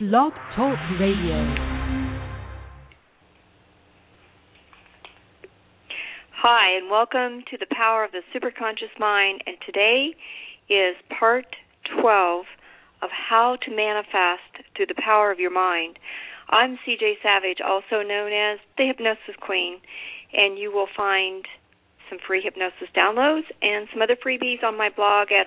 Blog Talk Radio. Hi, and welcome to the Power of the Superconscious Mind, and today is part 12 of how to manifest through the power of your mind. I'm CJ Savage, also known as the Hypnosis Queen, and you will find some free hypnosis downloads and some other freebies on my blog at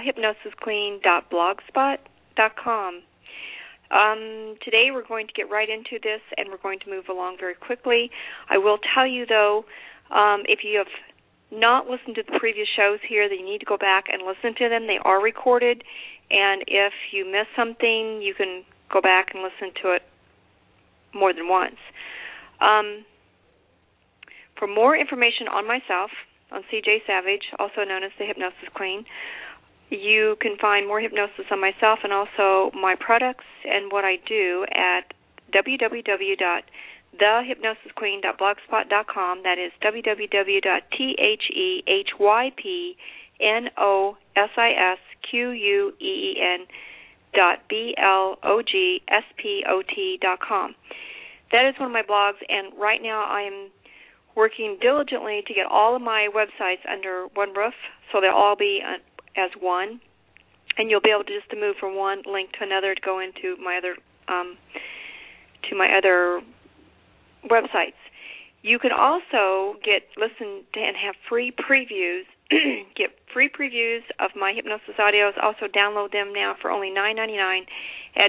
thehypnosisqueen.blogspot.com. Today we're going to get right into this, and we're going to move along very quickly. I will tell you, though, if you have not listened to the previous shows here, then you need to go back and listen to them. They are recorded, and if you miss something, you can go back and listen to it more than once. For more information on myself, on CJ Savage, also known as the Hypnosis Queen, you can find more hypnosis on myself and also my products and what I do at www.thehypnosisqueen.blogspot.com. That is www.thehypnosisqueen.blogspot.com. That is one of my blogs, and right now I am working diligently to get all of my websites under one roof, so they'll all be as one, and you'll be able to just to move from one link to another to go into my other websites. You can also listen to and have free previews. Get free previews of my hypnosis audios. Also download them now for only $9.99 at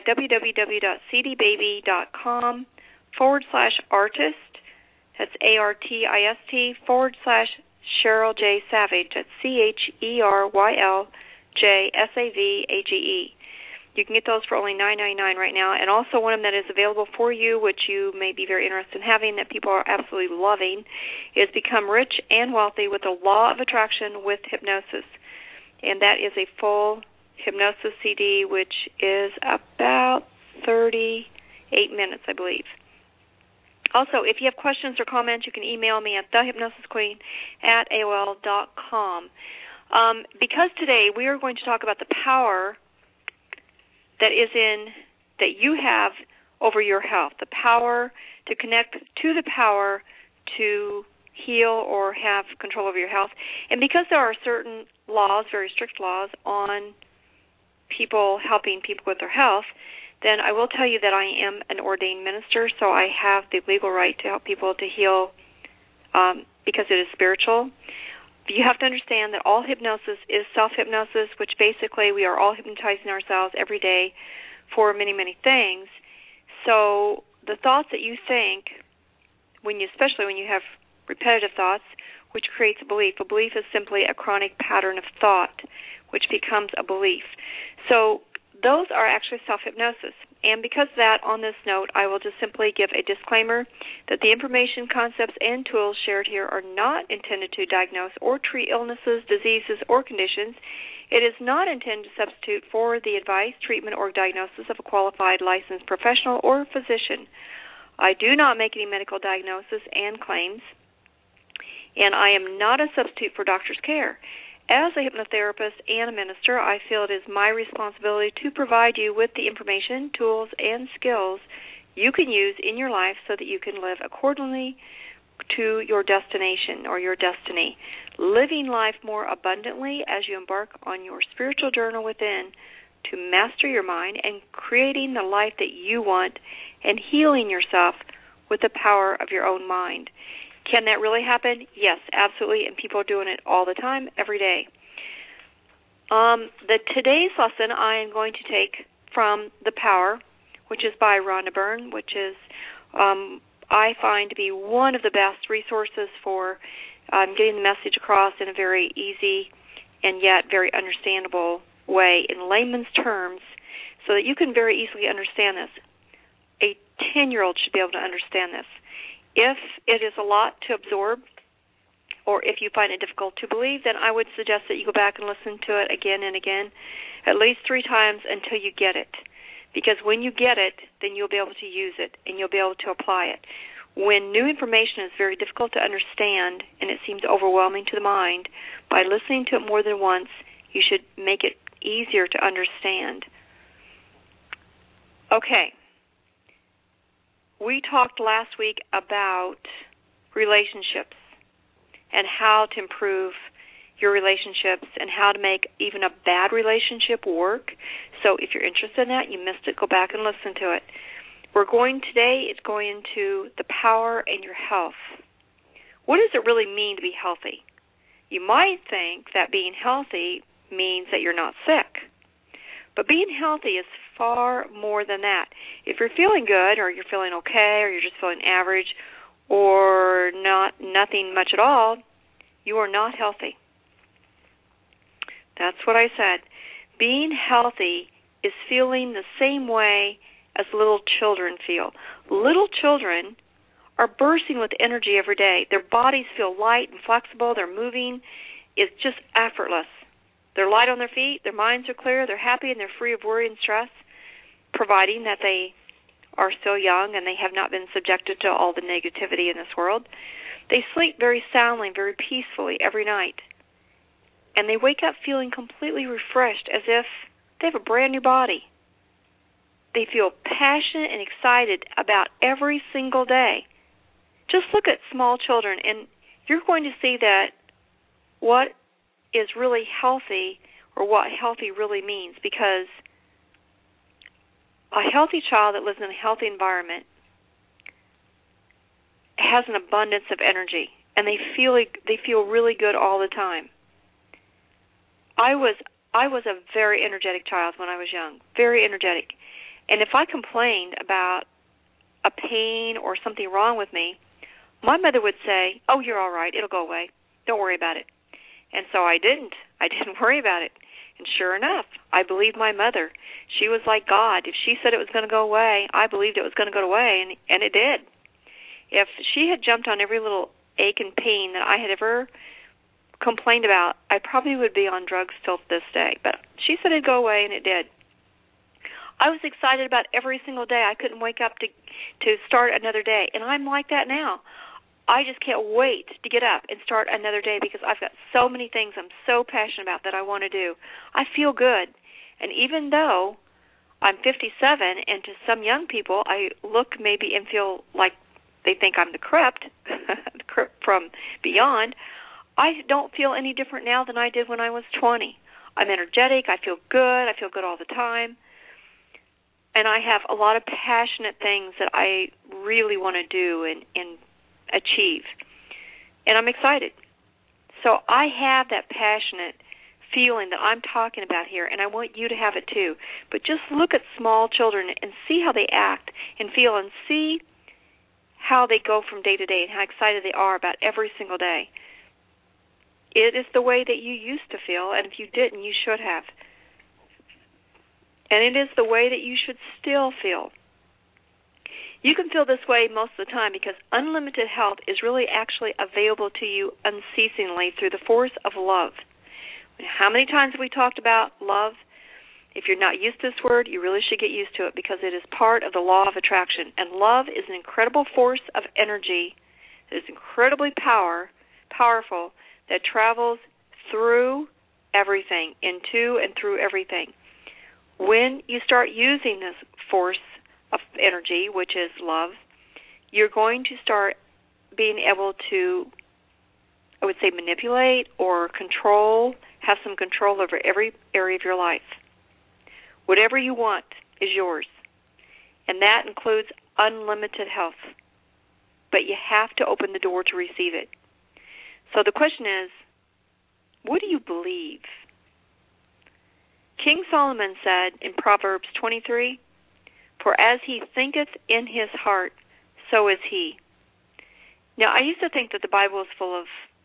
www.cdbaby.com/artist. That's ARTIST /Cheryl J. Savage. That's CHERYLJSAVAGE. You can get those for only $9.99 right now. And also one of them that is available for you, which you may be very interested in having, that people are absolutely loving, is Become Rich and Wealthy with the Law of Attraction with Hypnosis. And that is a full hypnosis CD, which is about 38 minutes, I believe. Also, if you have questions or comments, you can email me at thehypnosisqueen@AOL.com. Because today we are going to talk about the power that you have over your health, the power to connect to the power to heal or have control over your health. And because there are certain laws, very strict laws, on helping people with their health, then I will tell you that I am an ordained minister, so I have the legal right to help people to heal because it is spiritual. But you have to understand that all hypnosis is self-hypnosis, which basically we are all hypnotizing ourselves every day for many, many things. So the thoughts that you think, especially when you have repetitive thoughts, which creates a belief is simply a chronic pattern of thought, which becomes a belief. So those are actually self-hypnosis. And because of that, on this note, I will just simply give a disclaimer that the information, concepts, and tools shared here are not intended to diagnose or treat illnesses, diseases, or conditions. It is not intended to substitute for the advice, treatment, or diagnosis of a qualified licensed professional or physician. I do not make any medical diagnosis and claims, and I am not a substitute for doctor's care. As a hypnotherapist and a minister, I feel it is my responsibility to provide you with the information, tools, and skills you can use in your life so that you can live accordingly to your destination or your destiny, living life more abundantly as you embark on your spiritual journey within to master your mind and creating the life that you want and healing yourself with the power of your own mind. Can that really happen? Yes, absolutely, and people are doing it all the time, every day. Today's lesson I am going to take from The Power, which is by Rhonda Byrne, which is, I find, to be one of the best resources for getting the message across in a very easy and yet very understandable way in layman's terms so that you can very easily understand this. A 10-year-old should be able to understand this. If it is a lot to absorb, or if you find it difficult to believe, then I would suggest that you go back and listen to it again and again, at least 3 times until you get it. Because when you get it, then you'll be able to use it and you'll be able to apply it. When new information is very difficult to understand and it seems overwhelming to the mind, by listening to it more than once, you should make it easier to understand. Okay. we talked last week about relationships and how to improve your relationships and how to make even a bad relationship work. So if you're interested in that, you missed it, go back and listen to it. Today it's going into the power in your health. What does it really mean to be healthy? You might think that being healthy means that you're not sick. But being healthy is far more than that. If you're feeling good or you're feeling okay or you're just feeling average or nothing much at all, you are not healthy. That's what I said. Being healthy is feeling the same way as little children feel. Little children are bursting with energy every day. Their bodies feel light and flexible. They're moving. It's just effortless. They're light on their feet. Their minds are clear. They're happy and they're free of worry and stress, providing that they are still young and they have not been subjected to all the negativity in this world. They sleep very soundly, very peacefully every night. And they wake up feeling completely refreshed, as if they have a brand new body. They feel passionate and excited about every single day. Just look at small children, and you're going to see that what is really healthy, or what healthy really means, because a healthy child that lives in a healthy environment has an abundance of energy, and they feel really good all the time. I was a very energetic child when I was young, very energetic. And if I complained about a pain or something wrong with me, my mother would say, "Oh, you're all right. It'll go away. Don't worry about it." And so I didn't. I didn't worry about it. And sure enough, I believed my mother. She was like God. If she said it was going to go away, I believed it was going to go away, and it did. If she had jumped on every little ache and pain that I had ever complained about, I probably would be on drugs till this day. But she said it'd go away, and it did. I was excited about every single day. I couldn't wake up to start another day, and I'm like that now. I just can't wait to get up and start another day because I've got so many things I'm so passionate about that I want to do. I feel good. And even though I'm 57, and to some young people, I look maybe and feel like they think I'm the crypt from beyond, I don't feel any different now than I did when I was 20. I'm energetic. I feel good. I feel good all the time. And I have a lot of passionate things that I really want to do and achieve. And I'm excited. So I have that passionate feeling that I'm talking about here, and I want you to have it too. But just look at small children and see how they act and feel, and see how they go from day to day and how excited they are about every single day. It is the way that you used to feel, and if you didn't, you should have. And it is the way that you should still feel. You can feel this way most of the time because unlimited health is really actually available to you unceasingly through the force of love. How many times have we talked about love? If you're not used to this word, you really should get used to it because it is part of the law of attraction. And love is an incredible force of energy that is incredibly powerful, that travels through everything, into and through everything. When you start using this force of energy, which is love, you're going to start being able to, I would say, manipulate or control, have some control over every area of your life. Whatever you want is yours, and that includes unlimited health. But you have to open the door to receive it. So the question is, what do you believe? King Solomon said in Proverbs 23, "For as he thinketh in his heart, so is he." Now, I used to think that the Bible was full of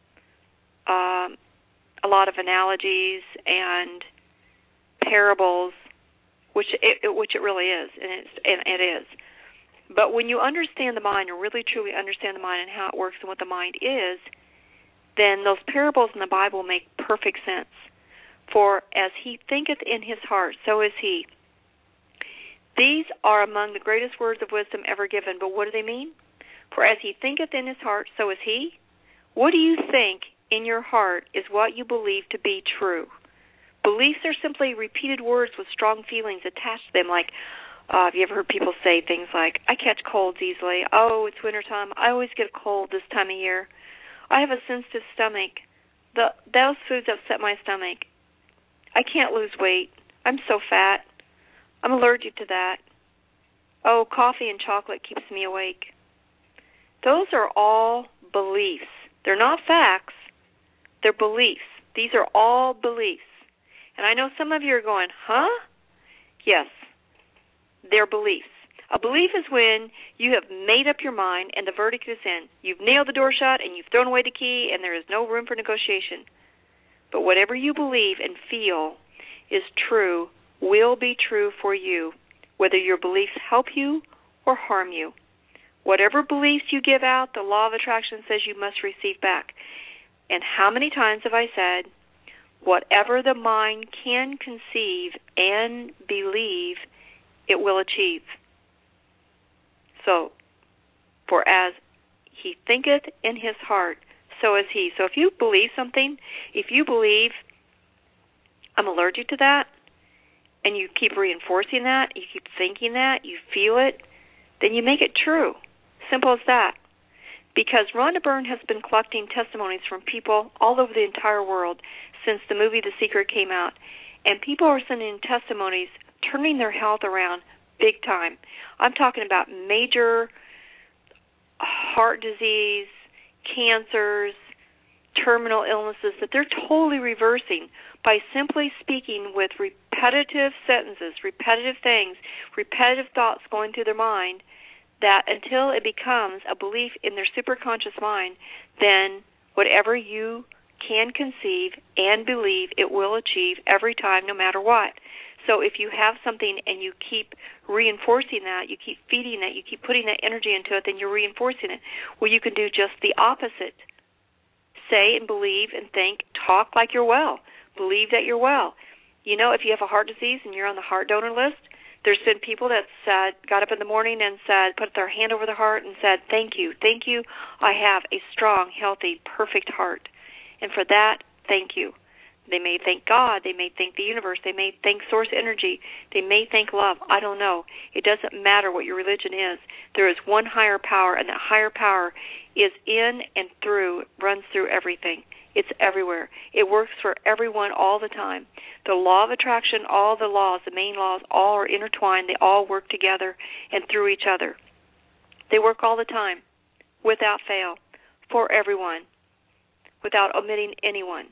a lot of analogies and parables, which it really is, and it is. But when you understand the mind and really truly understand the mind and how it works and what the mind is, then those parables in the Bible make perfect sense. For as he thinketh in his heart, so is he. These are among the greatest words of wisdom ever given, but what do they mean? For as he thinketh in his heart, so is he. What do you think in your heart is what you believe to be true. Beliefs are simply repeated words with strong feelings attached to them, like, Have you ever heard people say things like, I catch colds easily. Oh, it's wintertime. I always get a cold this time of year. I have a sensitive stomach. Those foods upset my stomach. I can't lose weight. I'm so fat. I'm allergic to that. Oh, coffee and chocolate keeps me awake. Those are all beliefs. They're not facts. They're beliefs. These are all beliefs. And I know some of you are going, huh? Yes, they're beliefs. A belief is when you have made up your mind and the verdict is in. You've nailed the door shut and you've thrown away the key and there is no room for negotiation. But whatever you believe and feel is true will be true for you, whether your beliefs help you or harm you. Whatever beliefs you give out, the law of attraction says you must receive back. And how many times have I said, whatever the mind can conceive and believe, it will achieve. So, for as he thinketh in his heart, so is he. So if you believe something, if you believe I'm allergic to that, and you keep reinforcing that, you keep thinking that, you feel it, then you make it true. Simple as that. Because Rhonda Byrne has been collecting testimonies from people all over the entire world since the movie The Secret came out. And people are sending testimonies, turning their health around big time. I'm talking about major heart disease, cancers, terminal illnesses that they're totally reversing by simply speaking with repetitive sentences, repetitive things, repetitive thoughts going through their mind, that until it becomes a belief in their superconscious mind, then whatever you can conceive and believe, it will achieve every time, no matter what. So if you have something and you keep reinforcing that, you keep feeding that, you keep putting that energy into it, then you're reinforcing it. Well, you can do just the opposite. Say and believe and think, talk like you're well. Believe that you're well. You know, if you have a heart disease and you're on the heart donor list, there's been people that said, got up in the morning and said, put their hand over their heart and said, thank you, I have a strong, healthy, perfect heart. And for that, thank you. They may thank God, they may thank the universe, they may thank source energy, they may thank love. I don't know. It doesn't matter what your religion is. There is one higher power, and that higher power is in and through, runs through everything. It's everywhere. It works for everyone all the time. The law of attraction, all the laws, the main laws, all are intertwined. They all work together and through each other. They work all the time, without fail, for everyone, without omitting anyone.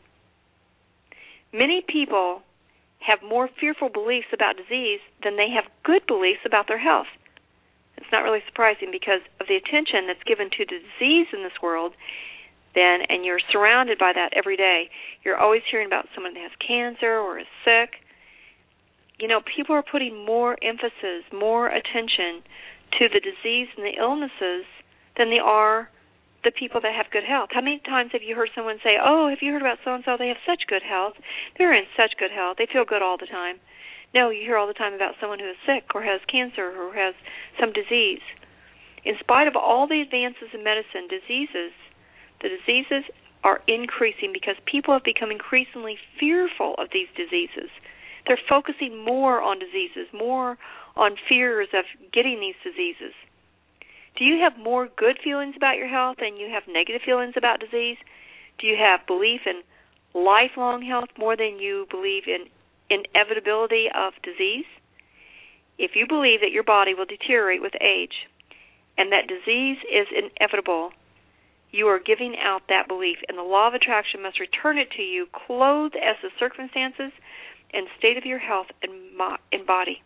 Many people have more fearful beliefs about disease than they have good beliefs about their health. It's not really surprising because of the attention that's given to disease in this world, then, and you're surrounded by that every day. You're always hearing about someone that has cancer or is sick. You know, people are putting more emphasis, more attention to the disease and the illnesses than they are the people that have good health. How many times have you heard someone say, oh, have you heard about so-and-so? They have such good health. They're in such good health. They feel good all the time. No, you hear all the time about someone who is sick or has cancer or has some disease. In spite of all the advances in medicine, the diseases are increasing because people have become increasingly fearful of these diseases. They're focusing more on diseases, more on fears of getting these diseases. Do you have more good feelings about your health than you have negative feelings about disease? Do you have belief in lifelong health more than you believe in inevitability of disease? If you believe that your body will deteriorate with age and that disease is inevitable, you are giving out that belief, and the law of attraction must return it to you, clothed as the circumstances and state of your health and body.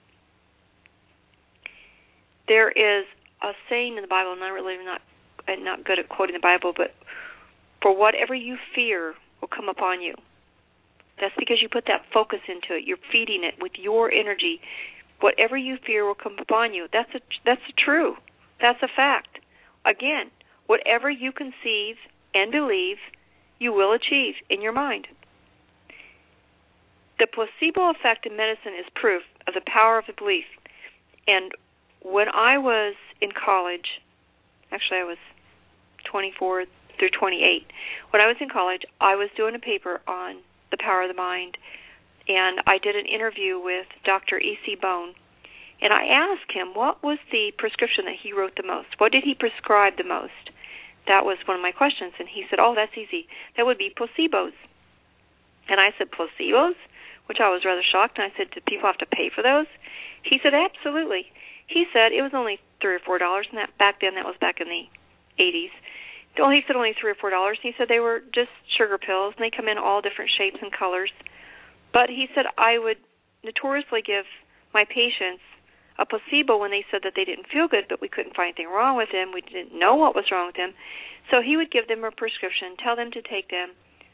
There is a saying in the Bible, and I'm not good at quoting the Bible, but for whatever you fear will come upon you. That's because you put that focus into it. You're feeding it with your energy. Whatever you fear will come upon you. That's true. That's a fact. Again, whatever you conceive and believe, you will achieve in your mind. The placebo effect in medicine is proof of the power of the belief. And when I was in college, actually I was 24 through 28. When I was in college, I was doing a paper on the power of the mind, and I did an interview with Dr. E.C. Bone, And I asked him what was the prescription that he wrote the most. What did he prescribe the most? That was one of my questions. And he said, oh, that's easy. That would be placebos. And I said, placebos? Which I was rather shocked. And I said, do people have to pay for those? He said, absolutely. He said it was only $3 or $4, and back then that was back in the 80s. He said only $3 or $4. He said they were just sugar pills, and they come in all different shapes and colors. But he said I would notoriously give my patients a placebo when they said that they didn't feel good, but we couldn't find anything wrong with them. We didn't know what was wrong with them. So he would give them a prescription, tell them to take them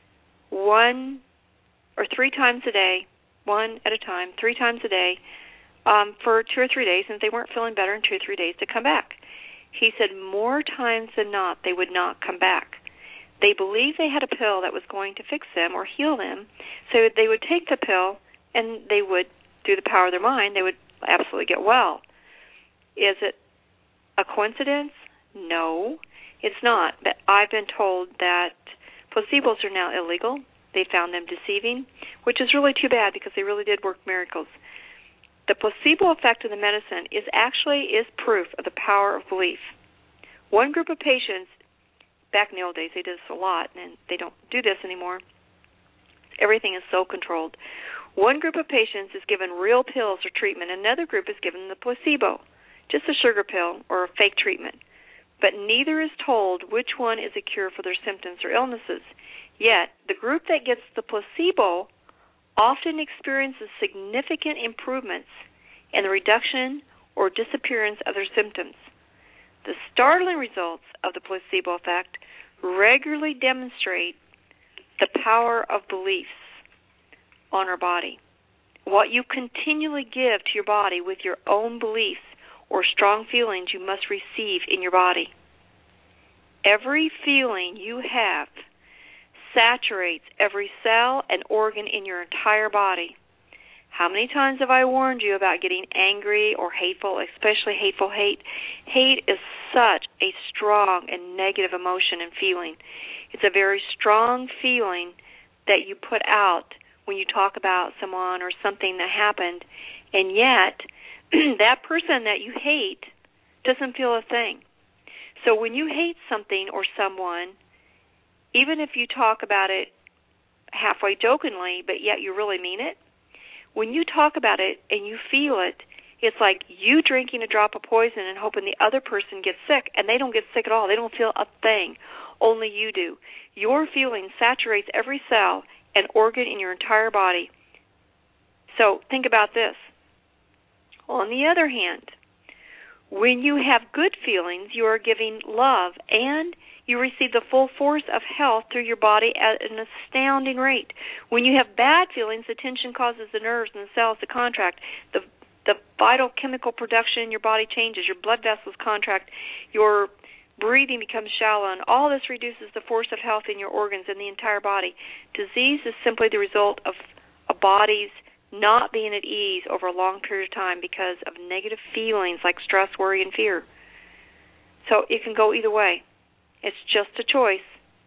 1 or 3 times a day, one at a time, 3 times a day, for 2 or 3 days, and if they weren't feeling better in 2 or 3 days, to come back. He said more times than not they would not come back. They believed they had a pill that was going to fix them or heal them, so they would take the pill, and they would, through the power of their mind, they would absolutely get well. Is it a coincidence? No, it's not. But I've been told that placebos are now illegal. They found them deceiving, which is really too bad because they really did work miracles. The placebo effect of the medicine is proof of the power of belief. One group of patients, back in the old days, they did this a lot, and they don't do this anymore. Everything is so controlled. One group of patients is given real pills or treatment. Another group is given the placebo, just a sugar pill or a fake treatment. But neither is told which one is a cure for their symptoms or illnesses. Yet, the group that gets the placebo often experiences significant improvements in the reduction or disappearance of their symptoms. The startling results of the placebo effect regularly demonstrate the power of beliefs on our body. What you continually give to your body with your own beliefs or strong feelings you must receive in your body. Every feeling you have saturates every cell and organ in your entire body. How many times have I warned you about getting angry or hateful, especially hateful hate? Hate is such a strong and negative emotion and feeling. It's a very strong feeling that you put out when you talk about someone or something that happened, and yet that person that you hate doesn't feel a thing. So when you hate something or someone, even if you talk about it halfway jokingly, but yet you really mean it, when you talk about it and you feel it, it's like you drinking a drop of poison and hoping the other person gets sick, and they don't get sick at all. They don't feel a thing. Only you do. Your feeling saturates every cell and organ in your entire body. So think about this. On the other hand, when you have good feelings, you are giving love, and you receive the full force of health through your body at an astounding rate. When you have bad feelings, the tension causes the nerves and the cells to contract. The vital chemical production in your body changes. Your blood vessels contract. Your breathing becomes shallow, and all this reduces the force of health in your organs and the entire body. Disease is simply the result of a body's not being at ease over a long period of time because of negative feelings like stress, worry, and fear. So it can go either way. It's just a choice.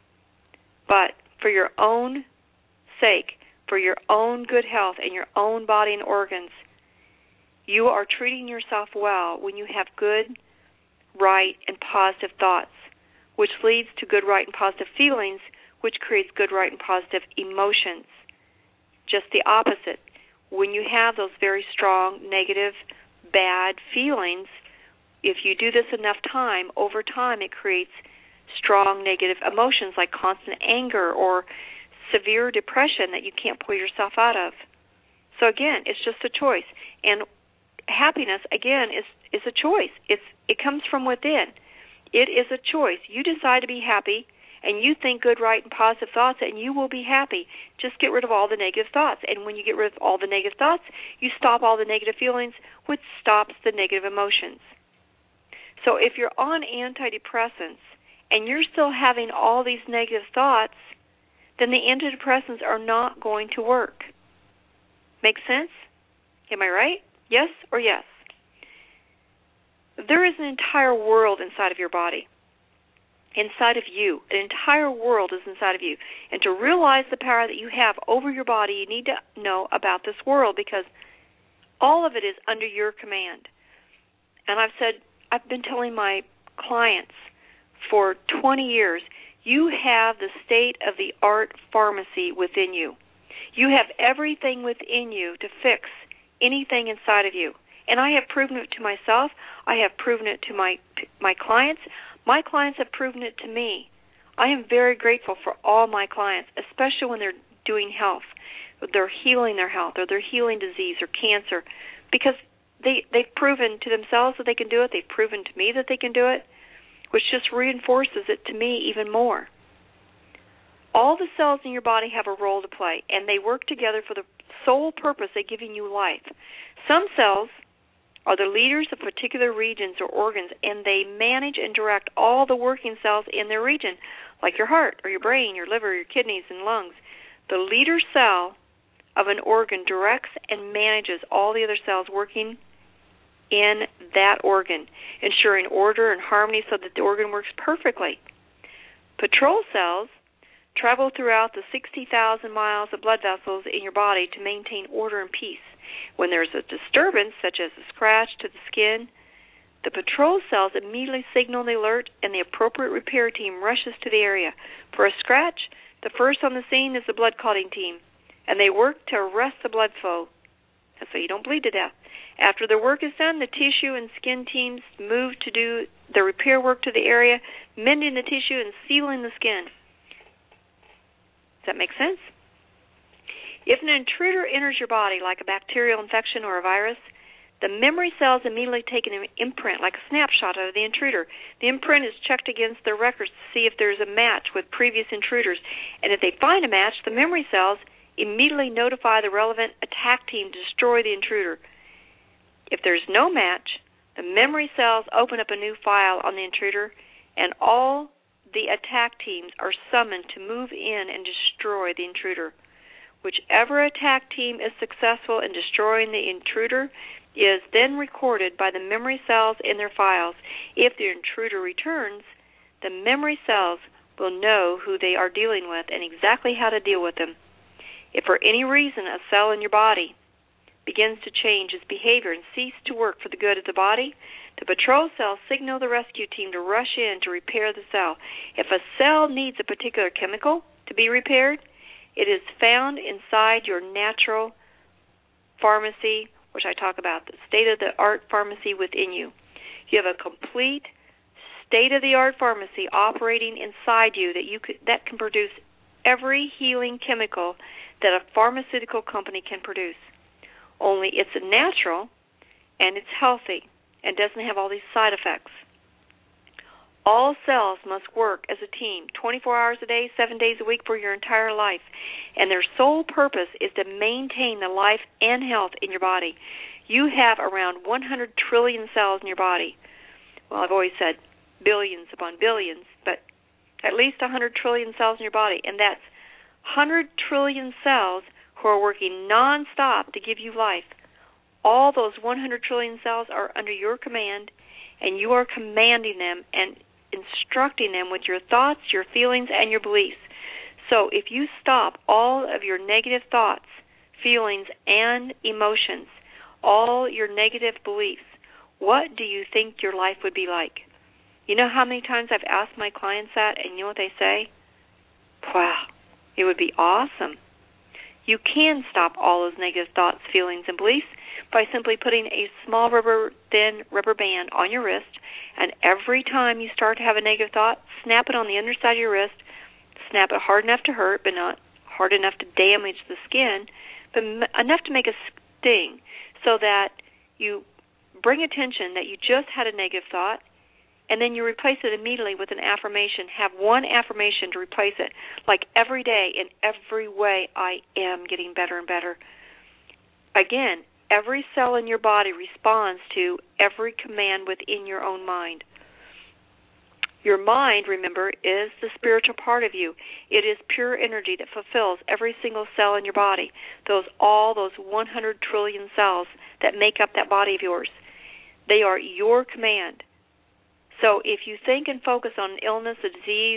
But for your own sake, for your own good health and your own body and organs, you are treating yourself well when you have good, right, and positive thoughts, which leads to good, right, and positive feelings, which creates good, right, and positive emotions. Just the opposite. When you have those very strong, negative, bad feelings, if you do this enough time, over time it creates strong negative emotions like constant anger or severe depression that you can't pull yourself out of. So again, it's just a choice. And happiness, again, is a choice. It comes from within. It is a choice. You decide to be happy, and you think good, right, and positive thoughts, and you will be happy. Just get rid of all the negative thoughts. And when you get rid of all the negative thoughts, you stop all the negative feelings, which stops the negative emotions. So if you're on antidepressants and you're still having all these negative thoughts, then the antidepressants are not going to work. Make sense? Am I right? Yes or yes? There is an entire world inside of your body, inside of you. An entire world is inside of you. And to realize the power that you have over your body, you need to know about this world, because All of it is under your command. And I've been telling my clients for 20 years, you have the state-of-the-art pharmacy within you. You have everything within you to fix anything inside of you. And I have proven it to myself. I have proven it to my clients. My clients have proven it to me. I am very grateful for all my clients, especially when they're doing health, or they're healing their health, or they're healing disease or cancer, because they've proven to themselves that they can do it. They've proven to me that they can do it, which just reinforces it to me even more. All the cells in your body have a role to play, and they work together for the sole purpose of giving you life. Some cells are the leaders of particular regions or organs, and they manage and direct all the working cells in their region, like your heart or your brain, your liver, your kidneys, and lungs. The leader cell of an organ directs and manages all the other cells working in that organ, ensuring order and harmony so that the organ works perfectly. Patrol cells travel throughout the 60,000 miles of blood vessels in your body to maintain order and peace. When there's a disturbance, such as a scratch to the skin, the patrol cells immediately signal the alert, and the appropriate repair team rushes to the area. For a scratch, the first on the scene is the blood clotting team, and they work to arrest the blood flow, so you don't bleed to death. After their work is done, the tissue and skin teams move to do the repair work to the area, mending the tissue and sealing the skin. Does that make sense? If an intruder enters your body, like a bacterial infection or a virus, the memory cells immediately take an imprint, like a snapshot of the intruder. The imprint is checked against their records to see if there's a match with previous intruders. And if they find a match, the memory cells immediately notify the relevant attack team to destroy the intruder. If there's no match, the memory cells open up a new file on the intruder, and all the attack teams are summoned to move in and destroy the intruder. Whichever attack team is successful in destroying the intruder is then recorded by the memory cells in their files. If the intruder returns, the memory cells will know who they are dealing with and exactly how to deal with them. If for any reason a cell in your body begins to change its behavior and cease to work for the good of the body, the patrol cells signal the rescue team to rush in to repair the cell. If a cell needs a particular chemical to be repaired, it is found inside your natural pharmacy, which I talk about, the state-of-the-art pharmacy within you. You have a complete state-of-the-art pharmacy operating inside you that can produce every healing chemical that a pharmaceutical company can produce. Only it's natural and it's healthy and doesn't have all these side effects. All cells must work as a team 24 hours a day, 7 days a week for your entire life. And their sole purpose is to maintain the life and health in your body. You have around 100 trillion cells in your body. Well, I've always said billions upon billions, but at least 100 trillion cells in your body. And that's 100 trillion cells who are working nonstop to give you life. All those 100 trillion cells are under your command, and you are commanding them and instructing them with your thoughts, your feelings, and your beliefs. So if you stop all of your negative thoughts, feelings, and emotions, all your negative beliefs, what do you think your life would be like? You know how many times I've asked my clients that, and you know what they say? Wow, it would be awesome. You can stop all those negative thoughts, feelings, and beliefs by simply putting a small thin rubber band on your wrist, and every time you start to have a negative thought, snap it on the underside of your wrist. Snap it hard enough to hurt, but not hard enough to damage the skin, but enough to make a sting, so that you bring attention that you just had a negative thought, and then you replace it immediately with an affirmation. Have one affirmation to replace it, like every day, in every way, I am getting better and better. Again, every cell in your body responds to every command within your own mind. Your mind, remember, is the spiritual part of you. It is pure energy that fulfills every single cell in your body, all those 100 trillion cells that make up that body of yours. They are your command. So if you think and focus on an illness, a disease,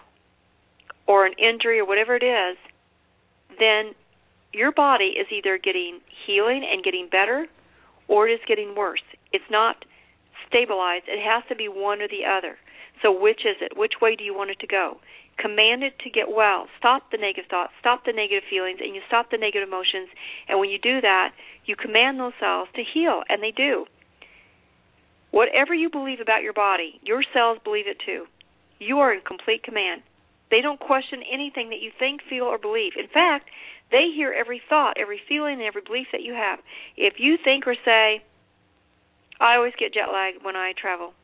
or an injury, or whatever it is, then your body is either getting healing and getting better, or it is getting worse. It's not stabilized. It has to be one or the other. So which is it? Which way do you want it to go? Command it to get well. Stop the negative thoughts, stop the negative feelings, and you stop the negative emotions. And when you do that, you command those cells to heal, and they do. Whatever you believe about your body, your cells believe it too. You are in complete command. They don't question anything that you think, feel, or believe. In fact, they hear every thought, every feeling, and every belief that you have. If you think or say, I always get jet lag when I travel.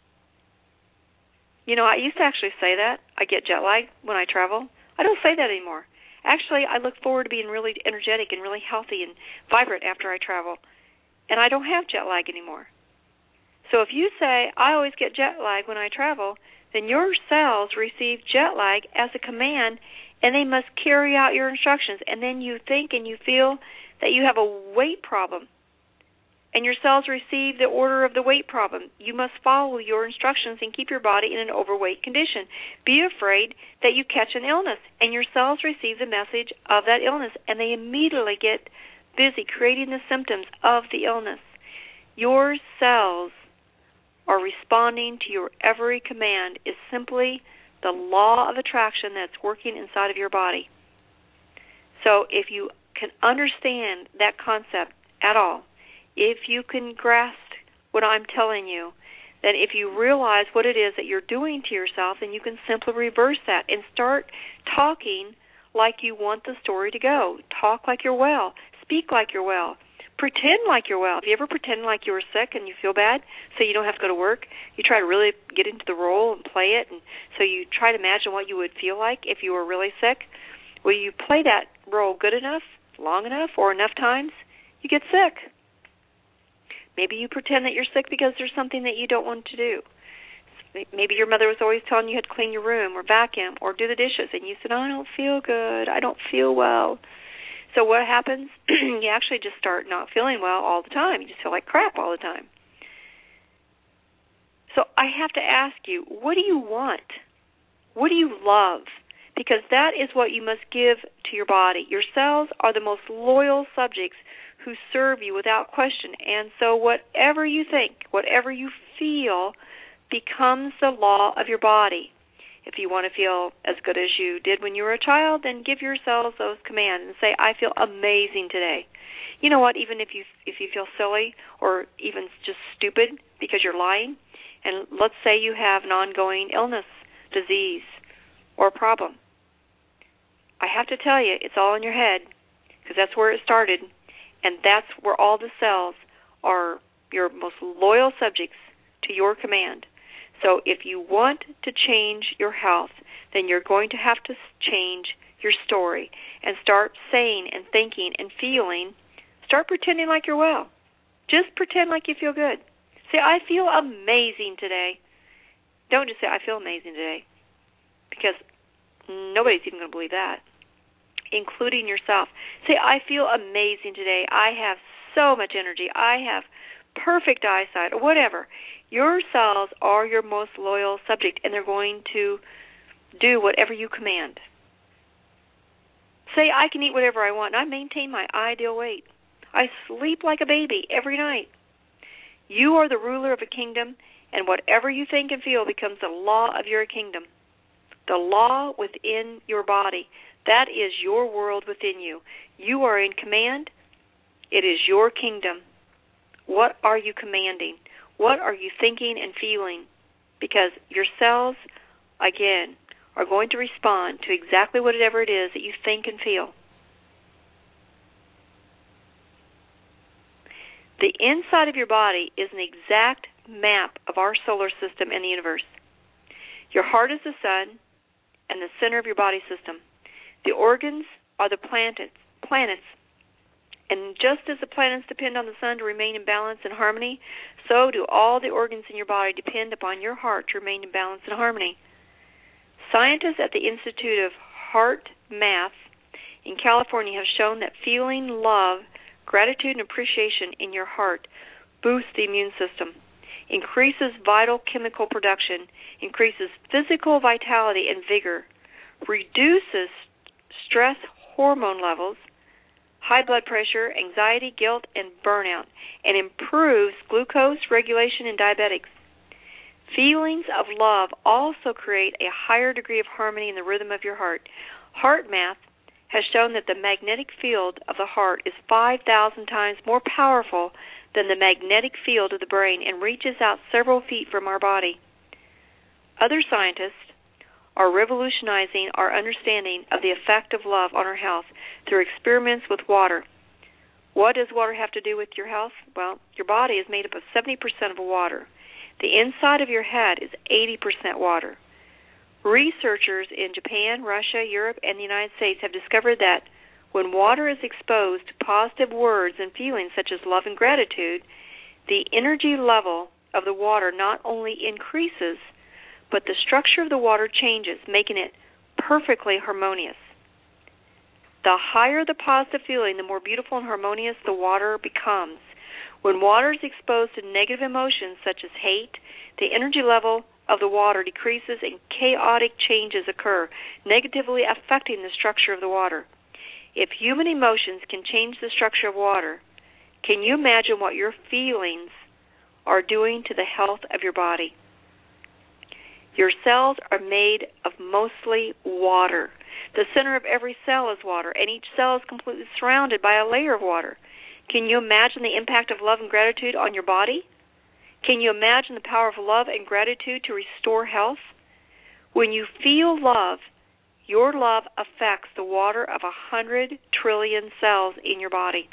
You know, I used to actually say that. I get jet lag when I travel. I don't say that anymore. Actually, I look forward to being really energetic and really healthy and vibrant after I travel. And I don't have jet lag anymore. So if you say, I always get jet lag when I travel, then your cells receive jet lag as a command, and they must carry out your instructions. And then you think and you feel that you have a weight problem, and your cells receive the order of the weight problem. You must follow your instructions and keep your body in an overweight condition. Be afraid that you catch an illness, and your cells receive the message of that illness, and they immediately get busy creating the symptoms of the illness. Your cells are responding to your every command is simply the law of attraction that's working inside of your body. So if you can understand that concept at all, if you can grasp what I'm telling you, then if you realize what it is that you're doing to yourself, then you can simply reverse that and start talking like you want the story to go. Talk like you're well. Speak like you're well. Pretend like you're well. Have you ever pretended like you were sick and you feel bad so you don't have to go to work? You try to really get into the role and play it, and so you try to imagine what you would feel like if you were really sick. Well, you play that role good enough, long enough, or enough times, you get sick. Maybe you pretend that you're sick because there's something that you don't want to do. Maybe your mother was always telling you had to clean your room or vacuum or do the dishes, and you said, I don't feel good, I don't feel well. So what happens? You actually just start not feeling well all the time. You just feel like crap all the time. So I have to ask you, what do you want? What do you love? Because that is what you must give to your body. Your cells are the most loyal subjects who serve you without question. And so whatever you think, whatever you feel, becomes the law of your body. If you want to feel as good as you did when you were a child, then give your cells those commands and say, I feel amazing today. You know what, even if you feel silly or even just stupid because you're lying, and let's say you have an ongoing illness, disease, or problem, I have to tell you, it's all in your head, because that's where it started, and that's where all the cells are your most loyal subjects to your command. So if you want to change your health, then you're going to have to change your story and start saying and thinking and feeling. Start pretending like you're well. Just pretend like you feel good. Say, I feel amazing today. Don't just say, I feel amazing today, because nobody's even going to believe that, including yourself. Say, I feel amazing today. I have so much energy. I have perfect eyesight, or whatever. Your cells are your most loyal subject, and they're going to do whatever you command. Say, I can eat whatever I want, and I maintain my ideal weight. I sleep like a baby every night. You are the ruler of a kingdom, and whatever you think and feel becomes the law of your kingdom. The law within your body. That is your world within you. You are in command. It is your kingdom. What are you commanding? What are you thinking and feeling? Because your cells, again, are going to respond to exactly whatever it is that you think and feel. The inside of your body is an exact map of our solar system and the universe. Your heart is the sun and the center of your body system. The organs are the planets. And just as the planets depend on the sun to remain in balance and harmony, so do all the organs in your body depend upon your heart to remain in balance and harmony. Scientists at the Institute of Heart Math in California have shown that feeling love, gratitude, and appreciation in your heart boosts the immune system, increases vital chemical production, increases physical vitality and vigor, reduces stress hormone levels, high blood pressure, anxiety, guilt, and burnout, and improves glucose regulation in diabetics. Feelings of love also create a higher degree of harmony in the rhythm of your heart. HeartMath has shown that the magnetic field of the heart is 5,000 times more powerful than the magnetic field of the brain and reaches out several feet from our body. Other scientists are revolutionizing our understanding of the effect of love on our health through experiments with water. What does water have to do with your health? Well, your body is made up of 70% of water. The inside of your head is 80% water. Researchers in Japan, Russia, Europe, and the United States have discovered that when water is exposed to positive words and feelings such as love and gratitude, the energy level of the water not only increases, but the structure of the water changes, making it perfectly harmonious. The higher the positive feeling, the more beautiful and harmonious the water becomes. When water is exposed to negative emotions such as hate, the energy level of the water decreases and chaotic changes occur, negatively affecting the structure of the water. If human emotions can change the structure of water, can you imagine what your feelings are doing to the health of your body? Your cells are made of mostly water. The center of every cell is water, and each cell is completely surrounded by a layer of water. Can you imagine the impact of love and gratitude on your body? Can you imagine the power of love and gratitude to restore health? When you feel love, your love affects the water of 100 trillion cells in your body.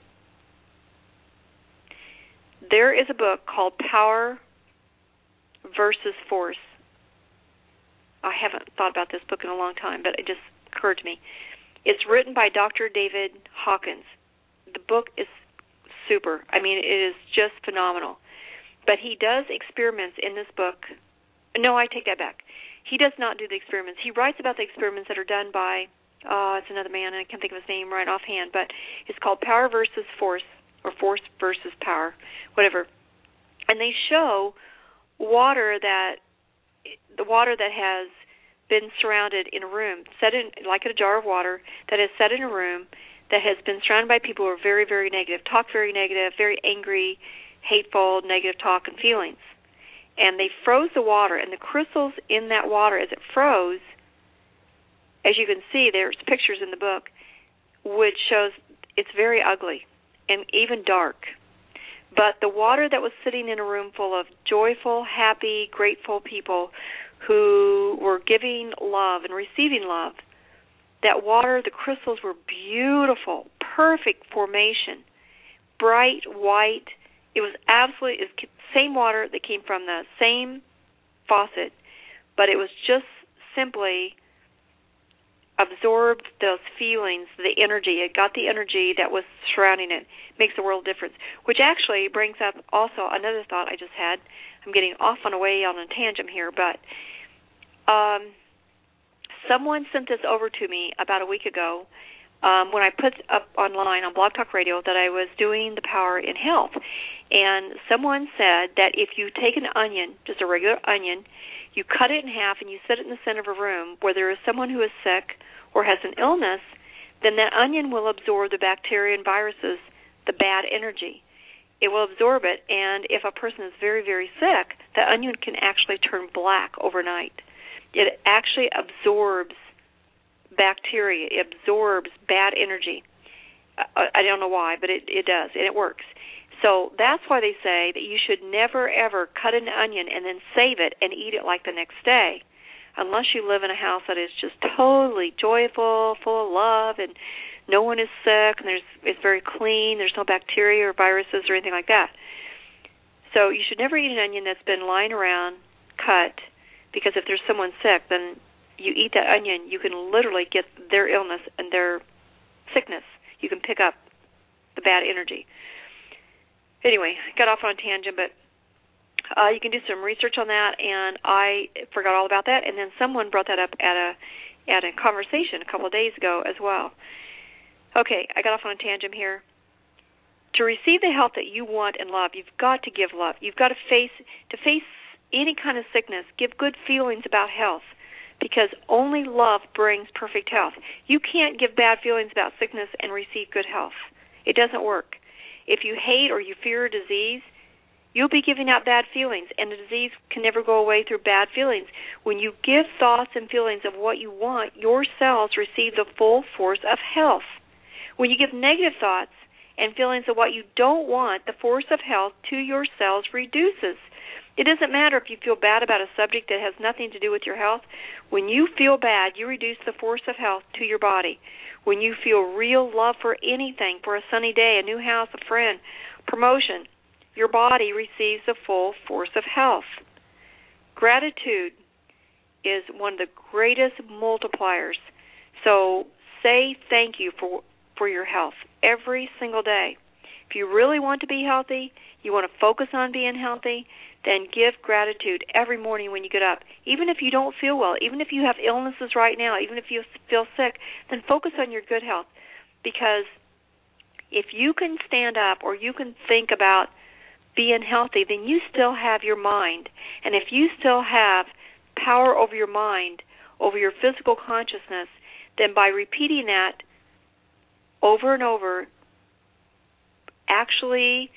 There is a book called Power versus Force. I haven't thought about this book in a long time, but it just occurred to me. It's written by Dr. David Hawkins. The book is super. I mean, it is just phenomenal. But he does experiments in this book. No, I take that back. He does not do the experiments. He writes about the experiments that are done by, it's another man, and I can't think of his name right offhand, but it's called Power versus Force, or Force versus Power, whatever. And they show the water that has been surrounded in a room, set in like in a jar of water, that is set in a room that has been surrounded by people who are very, very negative, talk very negative, very angry, hateful, negative talk and feelings. And they froze the water, and the crystals in that water, as it froze, as you can see, there's pictures in the book, which shows it's very ugly and even dark. But the water that was sitting in a room full of joyful, happy, grateful people who were giving love and receiving love, that water, the crystals were beautiful, perfect formation, bright white. It was absolutely the same water that came from the same faucet, but it was just simply absorbed those feelings, the energy. It got the energy that was surrounding it. Makes a world of difference, which actually brings up also another thought I just had. I'm getting off on a way on a tangent here, but someone sent this over to me about a week ago when I put up online on Blog Talk Radio that I was doing the Power in Health. And someone said that if you take an onion, just a regular onion, you cut it in half and you set it in the center of a room where there is someone who is sick or has an illness, then that onion will absorb the bacteria and viruses, the bad energy. It will absorb it, and if a person is very, very sick, the onion can actually turn black overnight. It actually absorbs bacteria. It absorbs bad energy. I don't know why, but it does, and it works. So that's why they say that you should never, ever cut an onion and then save it and eat it like the next day, unless you live in a house that is just totally joyful, full of love, and no one is sick, and it's very clean, there's no bacteria or viruses or anything like that. So you should never eat an onion that's been lying around, cut, because if there's someone sick, then you eat that onion, you can literally get their illness and their sickness. You can pick up the bad energy. Anyway, got off on a tangent, but you can do some research on that, and I forgot all about that. And then someone brought that up at a conversation a couple of days ago as well. Okay, I got off on a tangent here. To receive the health that you want and love, you've got to give love. You've got to face any kind of sickness. Give good feelings about health, because only love brings perfect health. You can't give bad feelings about sickness and receive good health. It doesn't work. If you hate or you fear a disease, you'll be giving out bad feelings, and the disease can never go away through bad feelings. When you give thoughts and feelings of what you want, your cells receive the full force of health. When you give negative thoughts and feelings of what you don't want, the force of health to your cells reduces. It doesn't matter if you feel bad about a subject that has nothing to do with your health. When you feel bad, you reduce the force of health to your body. When you feel real love for anything, for a sunny day, a new house, a friend, promotion, your body receives the full force of health. Gratitude is one of the greatest multipliers. So say thank you for your health every single day. If you really want to be healthy, you want to focus on being healthy, then give gratitude every morning when you get up. Even if you don't feel well, even if you have illnesses right now, even if you feel sick, then focus on your good health. Because if you can stand up or you can think about being healthy, then you still have your mind. And if you still have power over your mind, over your physical consciousness, then by repeating that over and over actually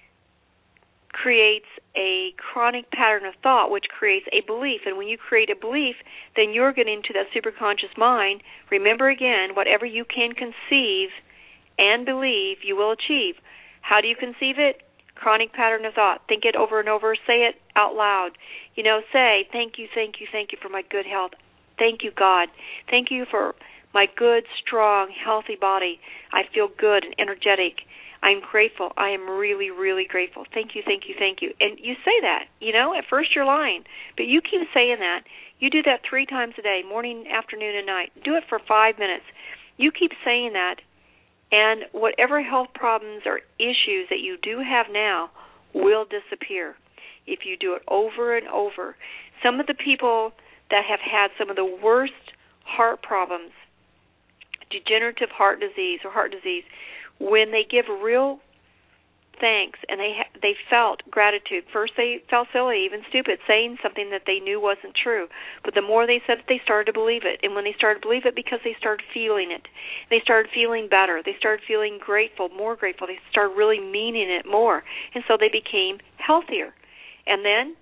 creates a chronic pattern of thought, which creates a belief. And when you create a belief, then you're getting into that superconscious mind. Remember again, whatever you can conceive and believe, you will achieve. How do you conceive it? Chronic pattern of thought. Think it over and over. Say it out loud. Say, thank you, thank you, thank you for my good health. Thank you, God. Thank you for my good, strong, healthy body. I feel good and energetic. I'm grateful. I am really, really grateful. Thank you, thank you, thank you. And you say that, at first you're lying, but you keep saying that. You do that 3 times a day, morning, afternoon, and night. Do it for 5 minutes. You keep saying that, and whatever health problems or issues that you do have now will disappear if you do it over and over. Some of the people that have had some of the worst heart problems, degenerative heart disease or heart disease, when they give real thanks and they felt gratitude, first they felt silly, even stupid, saying something that they knew wasn't true. But the more they said it, they started to believe it. And when they started to believe it, because they started feeling it, they started feeling better. They started feeling grateful, more grateful. They started really meaning it more. And so they became healthier. And then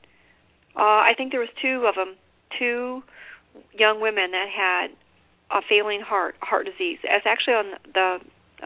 I think there was 2 of them, 2 young women that had a failing heart disease. It's actually on the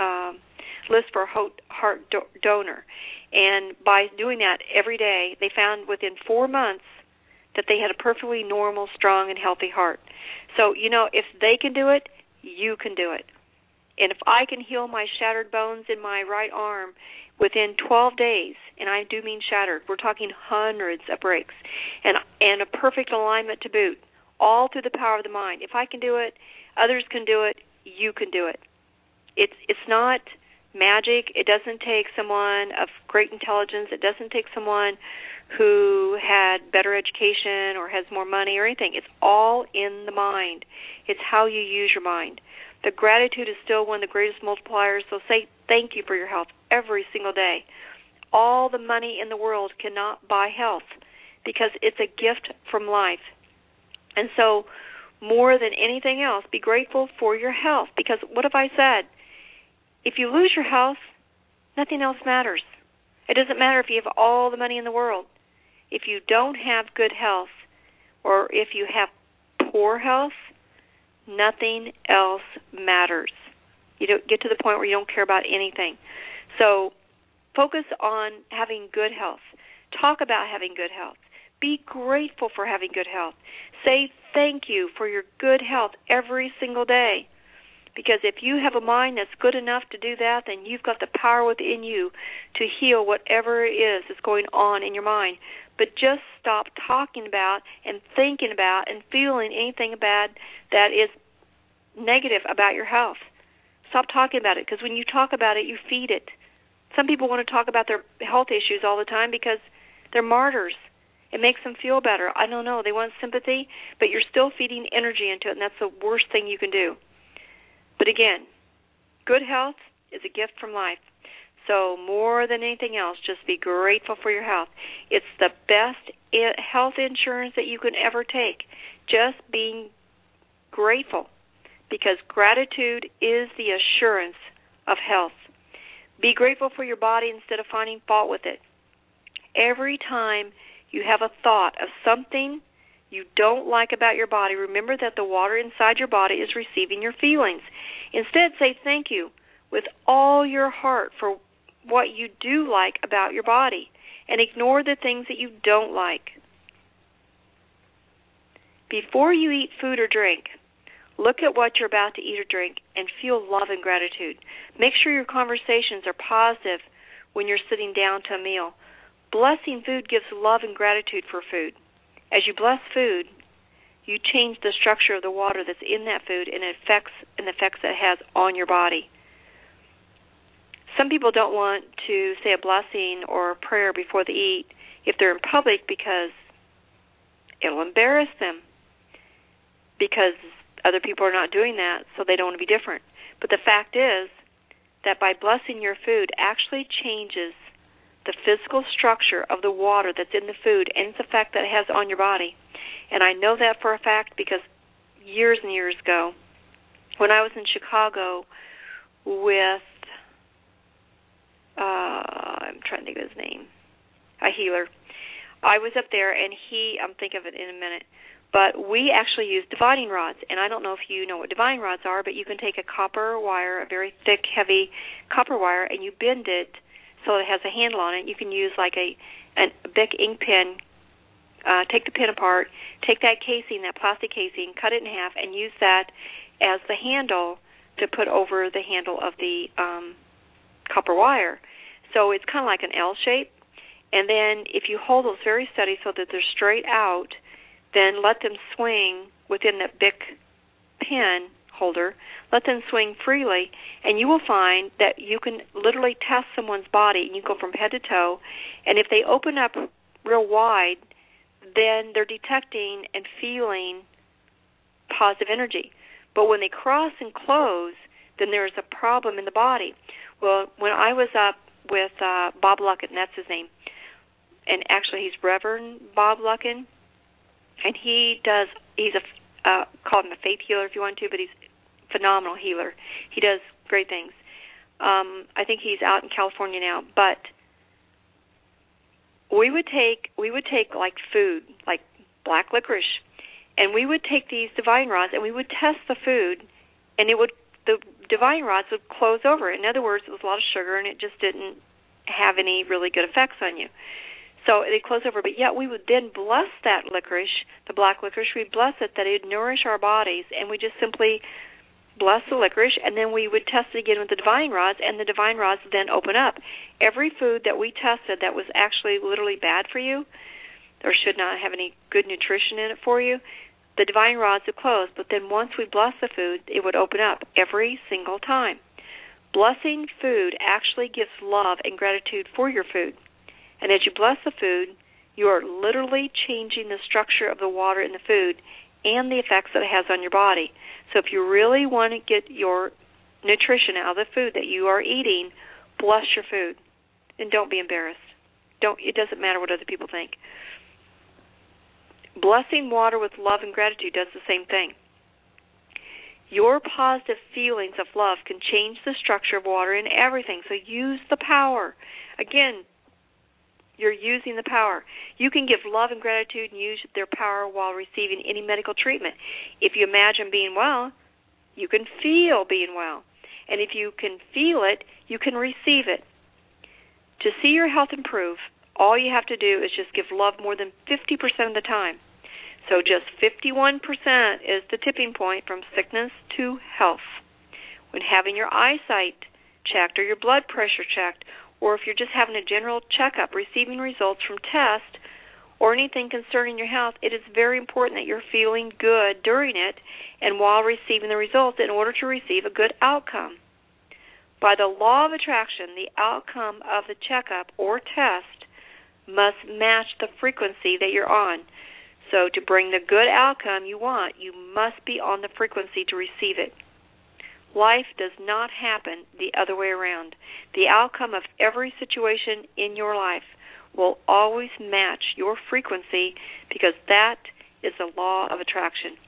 list for heart donor. And by doing that every day, they found within 4 months that they had a perfectly normal, strong, and healthy heart. So, if they can do it, you can do it. And if I can heal my shattered bones in my right arm within 12 days, and I do mean shattered, we're talking hundreds of breaks, and a perfect alignment to boot, all through the power of the mind. If I can do it, others can do it, you can do it. It's not magic. It doesn't take someone of great intelligence. It doesn't take someone who had better education or has more money or anything. It's all in the mind. It's how you use your mind. The gratitude is still one of the greatest multipliers, so say thank you for your health every single day. All the money in the world cannot buy health because it's a gift from life. And so more than anything else, be grateful for your health, because what have I said? If you lose your health, nothing else matters. It doesn't matter if you have all the money in the world. If you don't have good health, or if you have poor health, nothing else matters. You don't get to the point where you don't care about anything. So focus on having good health. Talk about having good health. Be grateful for having good health. Say thank you for your good health every single day. Because if you have a mind that's good enough to do that, then you've got the power within you to heal whatever it is that's going on in your mind. But just stop talking about and thinking about and feeling anything bad that is negative about your health. Stop talking about it, because when you talk about it, you feed it. Some people want to talk about their health issues all the time because they're martyrs. It makes them feel better. I don't know. They want sympathy, but you're still feeding energy into it, and that's the worst thing you can do. But again, good health is a gift from life. So more than anything else, just be grateful for your health. It's the best health insurance that you can ever take, just being grateful, because gratitude is the assurance of health. Be grateful for your body instead of finding fault with it. Every time you have a thought of something you don't like about your body, remember that the water inside your body is receiving your feelings. Instead, say thank you with all your heart for what you do like about your body, and ignore the things that you don't like. Before you eat food or drink, look at what you're about to eat or drink and feel love and gratitude. Make sure your conversations are positive when you're sitting down to a meal. Blessing food gives love and gratitude for food. As you bless food, you change the structure of the water that's in that food and the effects that it has on your body. Some people don't want to say a blessing or a prayer before they eat if they're in public because it'll embarrass them, because other people are not doing that, so they don't want to be different. But the fact is that by blessing your food actually changes the physical structure of the water that's in the food and its effect that it has on your body. And I know that for a fact because years and years ago, when I was in Chicago with, I'm trying to think of his name, a healer. I was up there, and I'm thinking of it in a minute, but we actually used dividing rods. And I don't know if you know what dividing rods are, but you can take a copper wire, a very thick, heavy copper wire, and you bend it so it has a handle on it. You can use like a Bic ink pen, take the pen apart, take that casing, that plastic casing, cut it in half, and use that as the handle to put over the handle of the copper wire. So it's kind of like an L shape. And then if you hold those very steady so that they're straight out, then let them swing within the Bic pen holder, let them swing freely, and you will find that you can literally test someone's body, and you go from head to toe, and if they open up real wide, then they're detecting and feeling positive energy. But when they cross and close, then there's a problem in the body. Well, when I was up with Bob Luckett, and that's his name, and actually he's Reverend Bob Luckett, and he's call him a faith healer if you want to, but he's a phenomenal healer. He does great things. I think he's out in California now, but we would take like food, like black licorice, and we would take these dividing rods and we would test the food, and the dividing rods would close over. In other words, it was a lot of sugar, and it just didn't have any really good effects on you. So they close over, but yet we would then bless that licorice, the black licorice. We'd bless it that it would nourish our bodies, and we just simply bless the licorice, and then we would test it again with the dividing rods, and the dividing rods would then open up. Every food that we tested that was actually literally bad for you or should not have any good nutrition in it for you, the dividing rods would close. But then once we blessed the food, it would open up every single time. Blessing food actually gives love and gratitude for your food. And as you bless the food, you are literally changing the structure of the water in the food and the effects that it has on your body. So if you really want to get your nutrition out of the food that you are eating, bless your food. And don't be embarrassed. It doesn't matter what other people think. Blessing water with love and gratitude does the same thing. Your positive feelings of love can change the structure of water in everything. So use the power. Again, you're using the power. You can give love and gratitude and use their power while receiving any medical treatment. If you imagine being well, you can feel being well. And if you can feel it, you can receive it. To see your health improve, all you have to do is just give love more than 50% of the time. So just 51% is the tipping point from sickness to health. When having your eyesight checked or your blood pressure checked, or if you're just having a general checkup, receiving results from tests, or anything concerning your health, it is very important that you're feeling good during it and while receiving the results in order to receive a good outcome. By the law of attraction, the outcome of the checkup or test must match the frequency that you're on. So to bring the good outcome you want, you must be on the frequency to receive it. Life does not happen the other way around. The outcome of every situation in your life will always match your frequency because that is the law of attraction.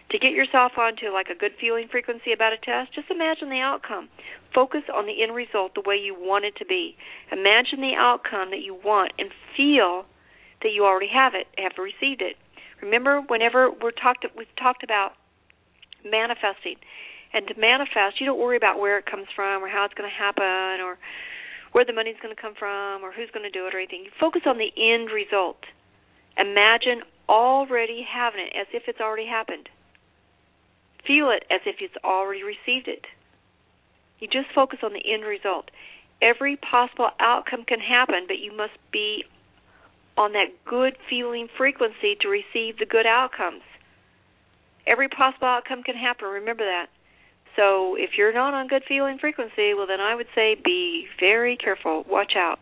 To get yourself onto like a good feeling frequency about a test, just imagine the outcome. Focus on the end result the way you want it to be. Imagine the outcome that you want and feel that you already have it, have received it. Remember, whenever we've talked about manifesting. And to manifest, you don't worry about where it comes from or how it's going to happen or where the money's going to come from or who's going to do it or anything. You focus on the end result. Imagine already having it as if it's already happened. Feel it as if it's already received it. You just focus on the end result. Every possible outcome can happen, but you must be on that good feeling frequency to receive the good outcomes. Every possible outcome can happen. Remember that. So if you're not on good feeling frequency, well, then I would say be very careful. Watch out.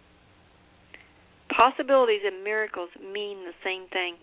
Possibilities and miracles mean the same thing.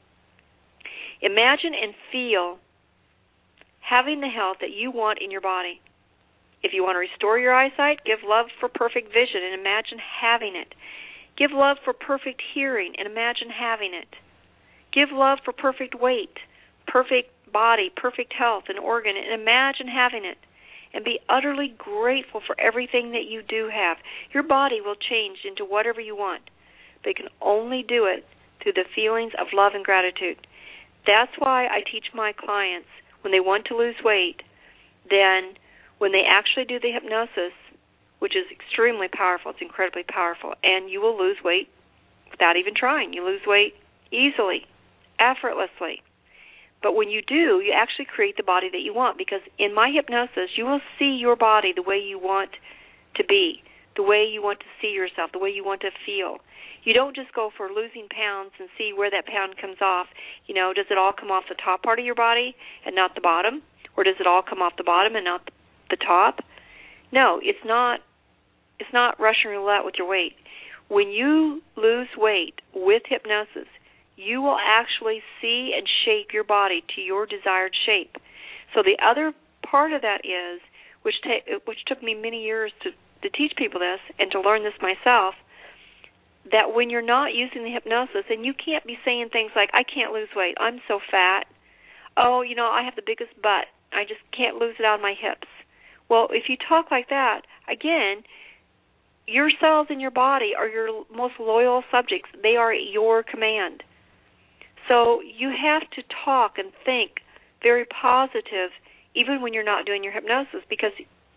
Imagine and feel having the health that you want in your body. If you want to restore your eyesight, give love for perfect vision and imagine having it. Give love for perfect hearing and imagine having it. Give love for perfect weight, perfect body, perfect health and organ, and imagine having it. And be utterly grateful for everything that you do have. Your body will change into whatever you want, but you can only do it through the feelings of love and gratitude. That's why I teach my clients, when they want to lose weight, then when they actually do the hypnosis, which is extremely powerful, it's incredibly powerful, and you will lose weight without even trying. You lose weight easily, effortlessly. But when you do, you actually create the body that you want, because in my hypnosis, you will see your body the way you want to be, the way you want to see yourself, the way you want to feel. You don't just go for losing pounds and see where that pound comes off. You know, does it all come off the top part of your body and not the bottom? Or does it all come off the bottom and not the top? No, it's not Russian roulette with your weight. When you lose weight with hypnosis, you will actually see and shape your body to your desired shape. So the other part of that is, which took me many years to teach people this and to learn this myself, that when you're not using the hypnosis, and you can't be saying things like, I can't lose weight, I'm so fat, oh, you know, I have the biggest butt, I just can't lose it out of my hips. Well, if you talk like that, again, your cells in your body are your most loyal subjects. They are at your command. So you have to talk and think very positive even when you're not doing your hypnosis, because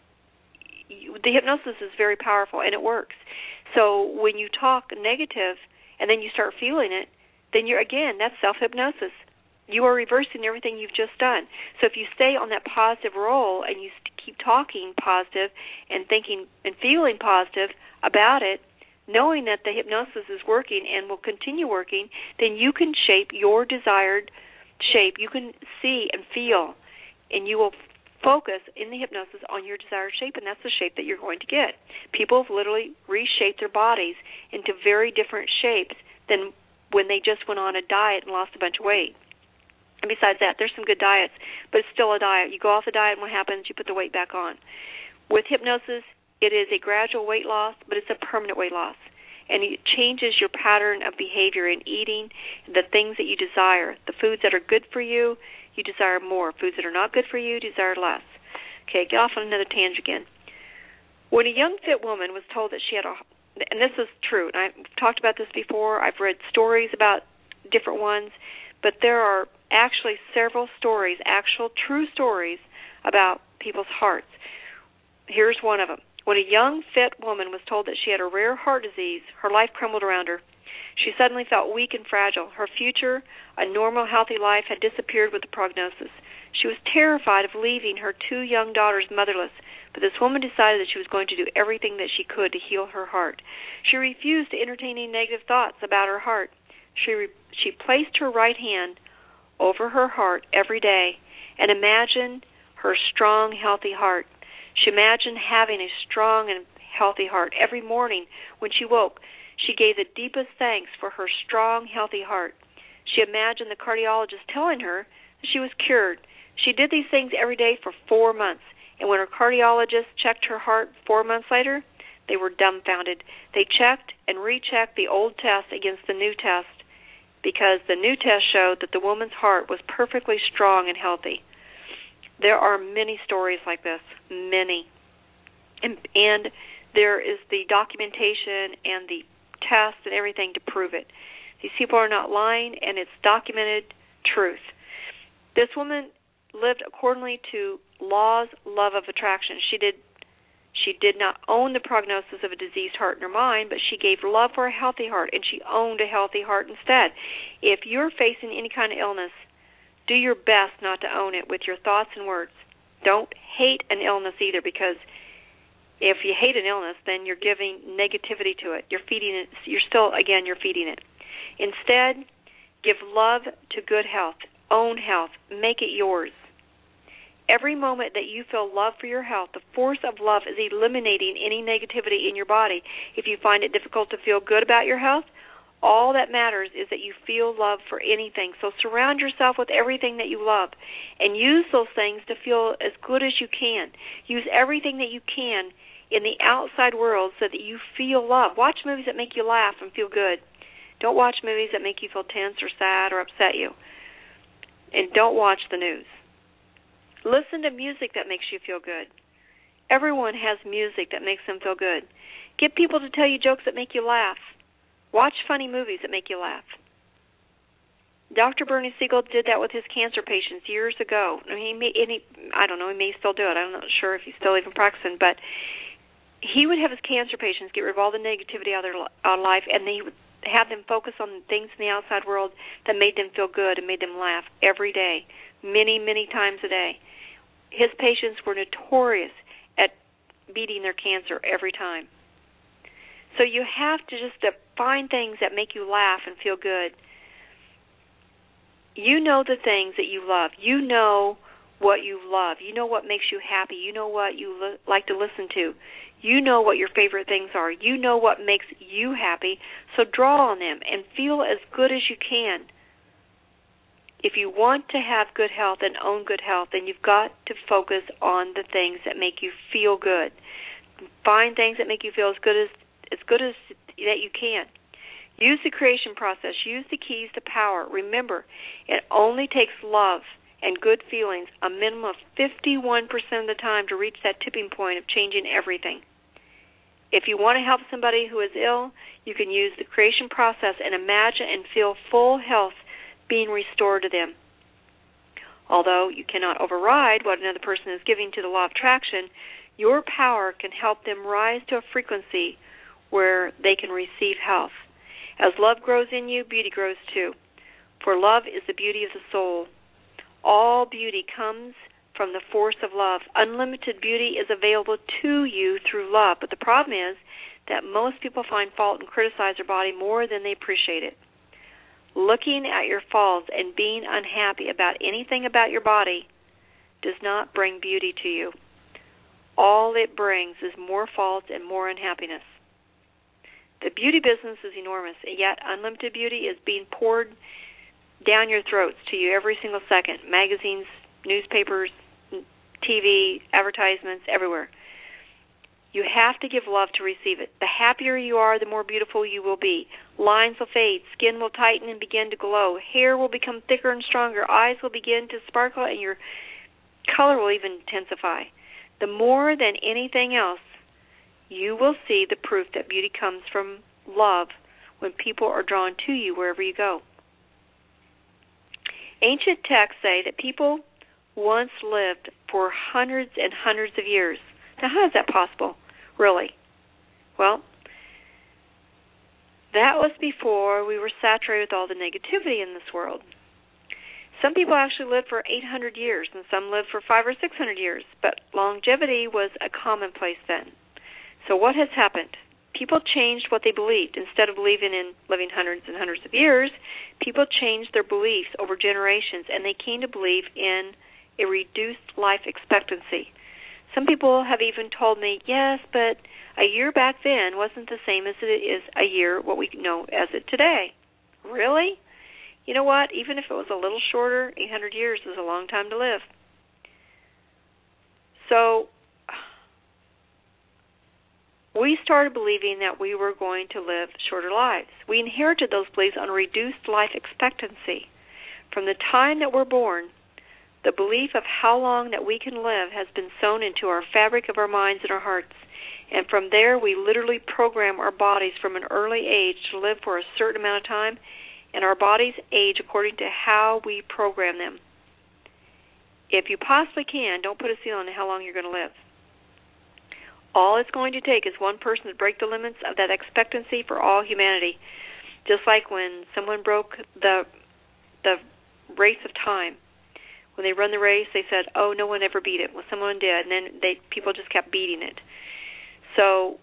the hypnosis is very powerful and it works. So when you talk negative and then you start feeling it, then that's self-hypnosis. You are reversing everything you've just done. So if you stay on that positive roll and you keep talking positive and thinking and feeling positive about it, knowing that the hypnosis is working and will continue working, then you can shape your desired shape. You can see and feel, and you will focus in the hypnosis on your desired shape, and that's the shape that you're going to get. People have literally reshaped their bodies into very different shapes than when they just went on a diet and lost a bunch of weight. And besides that, there's some good diets, but it's still a diet. You go off the diet, and what happens? You put the weight back on. With hypnosis, it is a gradual weight loss, but it's a permanent weight loss. And it changes your pattern of behavior in eating the things that you desire. The foods that are good for you, you desire more. Foods that are not good for you, desire less. Okay, get off on another tangent again. When a young, fit woman was told that she had and this is true, and I've talked about this before, I've read stories about different ones, but there are actually several stories, actual true stories about people's hearts. Here's one of them. When a young, fit woman was told that she had a rare heart disease, her life crumbled around her. She suddenly felt weak and fragile. Her future, a normal, healthy life, had disappeared with the prognosis. She was terrified of leaving her 2 young daughters motherless, but this woman decided that she was going to do everything that she could to heal her heart. She refused to entertain any negative thoughts about her heart. She placed her right hand over her heart every day and imagined her strong, healthy heart. She imagined having a strong and healthy heart. Every morning when she woke, she gave the deepest thanks for her strong, healthy heart. She imagined the cardiologist telling her that she was cured. She did these things every day for 4 months, and when her cardiologist checked her heart 4 months later, they were dumbfounded. They checked and rechecked the old test against the new test, because the new test showed that the woman's heart was perfectly strong and healthy. There are many stories like this, many. And there is the documentation and the tests and everything to prove it. These people are not lying, and it's documented truth. This woman lived accordingly to law's love of attraction. She did not own the prognosis of a diseased heart in her mind, but she gave love for a healthy heart, and she owned a healthy heart instead. If you're facing any kind of illness, do your best not to own it with your thoughts and words. Don't hate an illness either, because if you hate an illness, then you're giving negativity to it. You're feeding it. You're feeding it. Instead, give love to good health. Own health. Make it yours. Every moment that you feel love for your health, the force of love is eliminating any negativity in your body. If you find it difficult to feel good about your health, all that matters is that you feel love for anything. So surround yourself with everything that you love and use those things to feel as good as you can. Use everything that you can in the outside world so that you feel love. Watch movies that make you laugh and feel good. Don't watch movies that make you feel tense or sad or upset you. And don't watch the news. Listen to music that makes you feel good. Everyone has music that makes them feel good. Get people to tell you jokes that make you laugh. Watch funny movies that make you laugh. Dr. Bernie Siegel did that with his cancer patients years ago. He may still do it. I'm not sure if he's still even practicing, but he would have his cancer patients get rid of all the negativity out of their life, and he would have them focus on things in the outside world that made them feel good and made them laugh every day, many, many times a day. His patients were notorious at beating their cancer every time. So you have to just find things that make you laugh and feel good. You know the things that you love. You know what you love. You know what makes you happy. You know what you like to listen to. You know what your favorite things are. You know what makes you happy. So draw on them and feel as good as you can. If you want to have good health and own good health, then you've got to focus on the things that make you feel good. Find things that make you feel as good as that you can. Use the creation process. Use the keys to power. Remember, it only takes love and good feelings a minimum of 51% of the time to reach that tipping point of changing everything. If you want to help somebody who is ill, you can use the creation process and imagine and feel full health being restored to them. Although you cannot override what another person is giving to the law of attraction, your power can help them rise to a frequency where they can receive health. As love grows in you, beauty grows too. For love is the beauty of the soul. All beauty comes from the force of love. Unlimited beauty is available to you through love. But the problem is that most people find fault and criticize their body more than they appreciate it. Looking at your faults and being unhappy about anything about your body does not bring beauty to you. All it brings is more faults and more unhappiness. The beauty business is enormous, yet unlimited beauty is being poured down your throats to you every single second. Magazines, newspapers, TV, advertisements, everywhere. You have to give love to receive it. The happier you are, the more beautiful you will be. Lines will fade, skin will tighten and begin to glow, hair will become thicker and stronger, eyes will begin to sparkle, and your color will even intensify. The more than anything else, you will see the proof that beauty comes from love when people are drawn to you wherever you go. Ancient texts say that people once lived for hundreds and hundreds of years. Now, how is that possible, really? Well, that was before we were saturated with all the negativity in this world. Some people actually lived for 800 years, and some lived for 500 or 600 years, but longevity was a commonplace then. So what has happened? People changed what they believed. Instead of believing in living hundreds and hundreds of years, people changed their beliefs over generations, and they came to believe in a reduced life expectancy. Some people have even told me, yes, but a year back then wasn't the same as it is a year, what we know as it today. Really? You know what? Even if it was a little shorter, 800 years is a long time to live. So we started believing that we were going to live shorter lives. We inherited those beliefs on a reduced life expectancy. From the time that we're born, the belief of how long that we can live has been sewn into our fabric of our minds and our hearts. And from there, we literally program our bodies from an early age to live for a certain amount of time, and our bodies age according to how we program them. If you possibly can, don't put a ceiling on how long you're going to live. All it's going to take is one person to break the limits of that expectancy for all humanity. Just like when someone broke the race of time. When they run the race, they said, "Oh, no one ever beat it." Well, someone did, and then people just kept beating it. So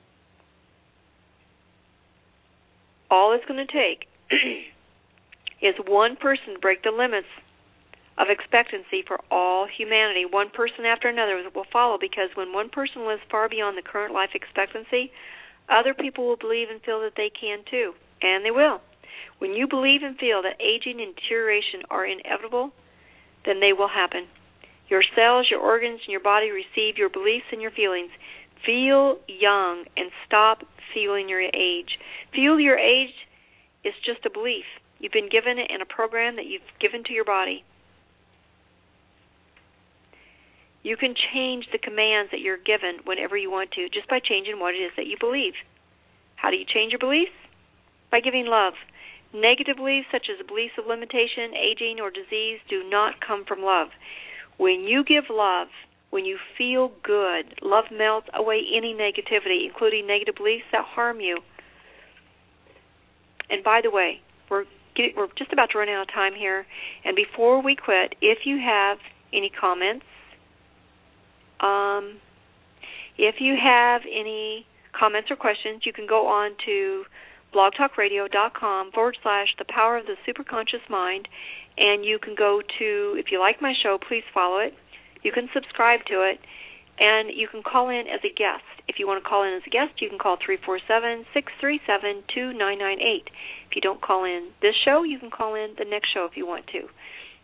all it's going to take is one person to break the limits of expectancy for all humanity. One person after another will follow, because when one person lives far beyond the current life expectancy, other people will believe and feel that they can too, and they will. When you believe and feel that aging and deterioration are inevitable, then they will happen. Your cells, your organs, and your body receive your beliefs and your feelings. Feel young and stop feeling your age. Feel your age is just a belief. You've been given it in a program that you've given to your body. You can change the commands that you're given whenever you want to, just by changing what it is that you believe. How do you change your beliefs? By giving love. Negative beliefs, such as beliefs of limitation, aging, or disease, do not come from love. When you give love, when you feel good, love melts away any negativity, including negative beliefs that harm you. And by the way, we're just about to run out of time here. And before we quit, if you have any comments, or questions, you can go on to blogtalkradio.com/The Power of the Superconscious Mind, and you can go to, if you like my show, please follow it. You can subscribe to it, and you can call in as a guest. If you want to call in as a guest, you can call 347-637-2998. If you don't call in this show, you can call in the next show if you want to.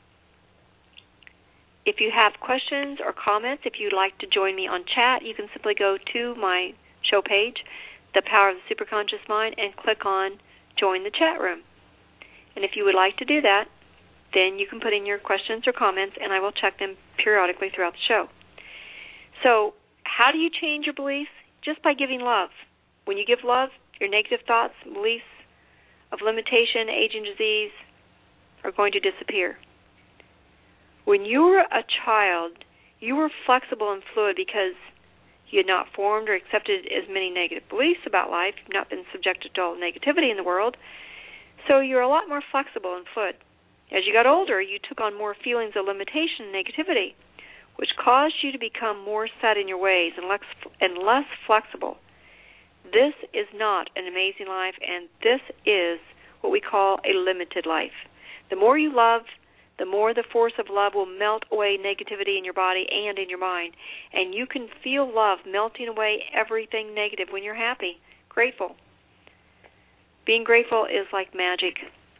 If you have questions or comments, if you'd like to join me on chat, you can simply go to my show page, The Power of the Superconscious Mind, and click on Join the Chat Room. And if you would like to do that, then you can put in your questions or comments, and I will check them periodically throughout the show. So how do you change your beliefs? Just by giving love. When you give love, your negative thoughts, beliefs of limitation, aging, disease are going to disappear. When you were a child, you were flexible and fluid because you had not formed or accepted as many negative beliefs about life. You've not been subjected to all negativity in the world. So you're a lot more flexible and fluid. As you got older, you took on more feelings of limitation and negativity, which caused you to become more set in your ways and less flexible. This is not an amazing life, and this is what we call a limited life. The more you love, the more the force of love will melt away negativity in your body and in your mind. And you can feel love melting away everything negative when you're happy, grateful. Being grateful is like magic.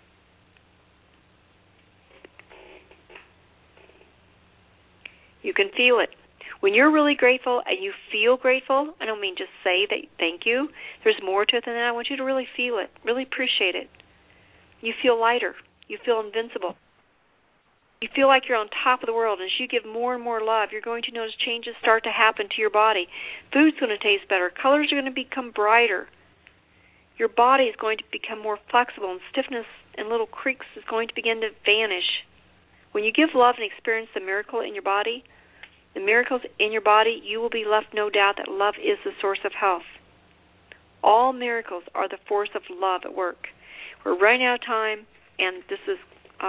You can feel it. When you're really grateful and you feel grateful, I don't mean just say that thank you. There's more to it than that. I want you to really feel it, really appreciate it. You feel lighter. You feel invincible. You feel like you're on top of the world. And as you give more and more love, you're going to notice changes start to happen to your body. Food's going to taste better. Colors are going to become brighter. Your body is going to become more flexible, and stiffness and little creaks is going to begin to vanish. When you give love and experience the miracle in your body, the miracles in your body, you will be left no doubt that love is the source of health. All miracles are the force of love at work. We're running out of time, and this is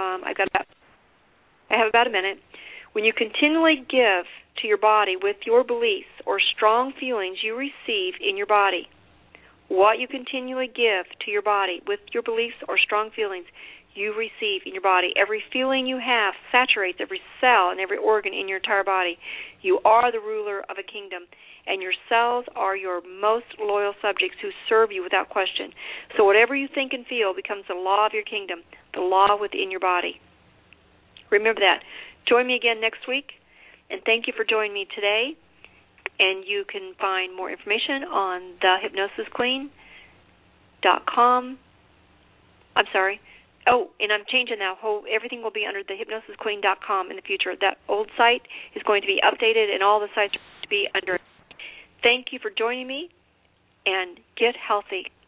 I have about a minute. When you continually give to your body with your beliefs or strong feelings you receive in your body, what you continually give to your body with your beliefs or strong feelings you receive in your body, every feeling you have saturates every cell and every organ in your entire body. You are the ruler of a kingdom, and your cells are your most loyal subjects who serve you without question. So whatever you think and feel becomes the law of your kingdom, the law within your body. Remember that. Join me again next week, and thank you for joining me today. And you can find more information on thehypnosisqueen.com. I'm sorry. Oh, and I'm changing that everything will be under thehypnosisqueen.com in the future. That old site is going to be updated, and all the sites are going to be under it. Thank you for joining me, and get healthy.